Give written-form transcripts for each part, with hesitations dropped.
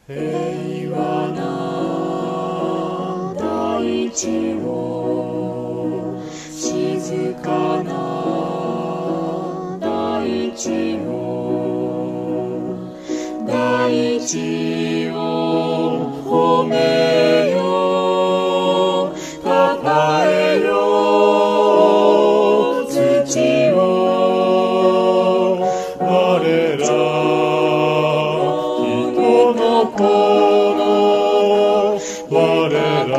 平和な大地を、静かな大地を、大地を褒めよ、たたえよ、土を、我ら人の子の、我ら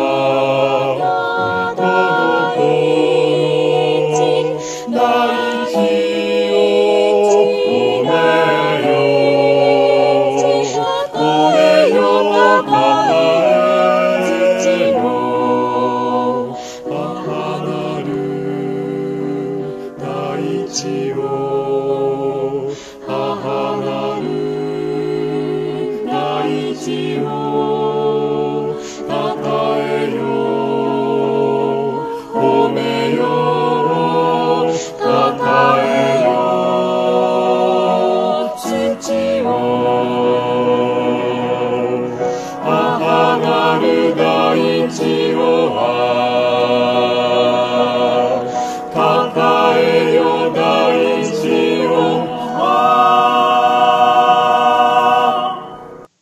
人の子の大地を褒めよ、褒めよ、たたえよ、母なる大地を、母なる大地をたたえよ、褒めよ、たたえよ、土を、母なる大地を